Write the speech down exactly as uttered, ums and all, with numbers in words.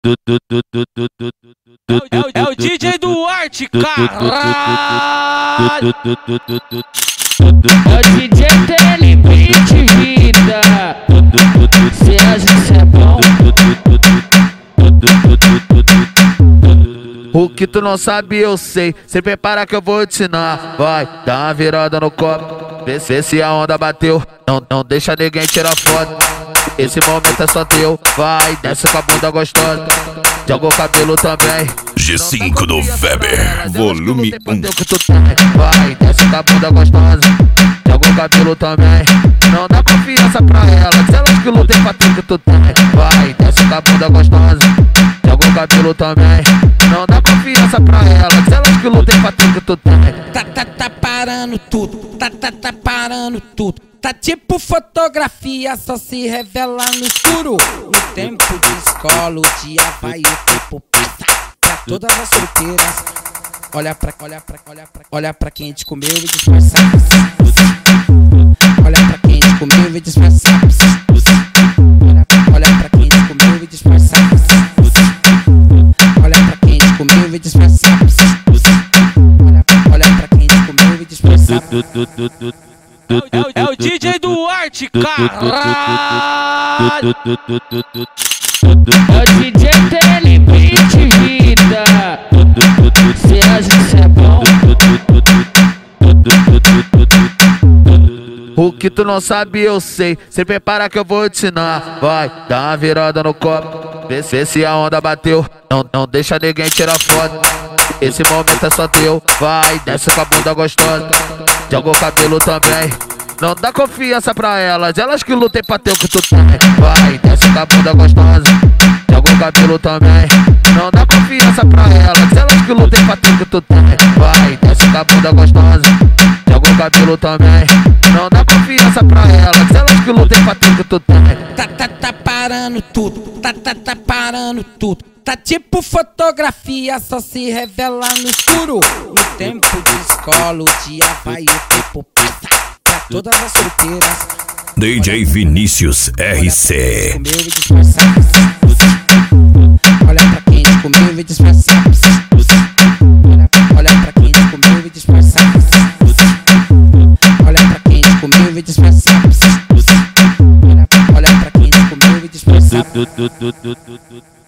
É o, é o D J Duarte, caralho! É o D J Telebeat vida. Cê acha que cê é bom? O que tu não sabe eu sei, cê prepara que eu vou te ensinar. Vai, dá uma virada no copo, vê, vê se a onda bateu. Não, não deixa ninguém tirar foto, esse momento é só teu. Vai, desce com a bunda gostosa, joga o cabelo também. G cinco do Weber, volume um. Vai, desce com a bunda gostosa, joga o cabelo também. Não dá confiança pra elas, elas que lutem pra tudo que tu tem. Vai, desce com a bunda gostosa, joga o cabelo também. Não dá confiança pra elas, elas que lutem pra tudo que tu tem. Tá, tá, tá parando tudo, tá, tá, tá parando tudo. Tá tipo fotografia, só se revela no escuro. No tempo de escola, o dia vai, o tempo passa. Pra todas as solteiras, olha pra, olha pra, olha pra, olha pra quem te comeu e disfarça. Olha pra quem te comeu e disfarça. Olha, olha pra quem te comeu e disfarça. Olha pra quem te comeu e disfarça. Olha, olha pra quem te comeu e disfarça. É o, é o D J Duarte, caralho! É o D J Telebeat vida. Cê acha que cê é bom? O que tu não sabe eu sei, cê prepara que eu vou te ensinar. Vai, dá uma virada no copo, vê, vê se a onda bateu. Não, não deixa ninguém tirar foto, esse momento é só teu. Vai, desce com a bunda gostosa, joga o cabelo também. Não dá confiança pra elas, elas que lutem pra ter o que tu tem. Vai, desce com a bunda gostosa, joga o cabelo também. Não dá confiança pra elas, elas que lutem pra ter o que tu tem. Vai, desce com a bunda gostosa, joga o cabelo também. Não dá confiança pra elas, elas que lutem pra ter o que tu tem. Tá, tá, tá parando tudo, tá, tá, tá parando tudo. Tá tipo fotografia, só se revela no escuro. No tempo de escola, o dia vai, o tempo passa. Pra todas as solteiras, D J Vinícius R C. Olha pra quem te comeu e disfarça. Olha, olha pra quem te comeu e disfarça. Olha pra quem te comeu e disfarça. Olha, olha pra quem te comeu e disfarça.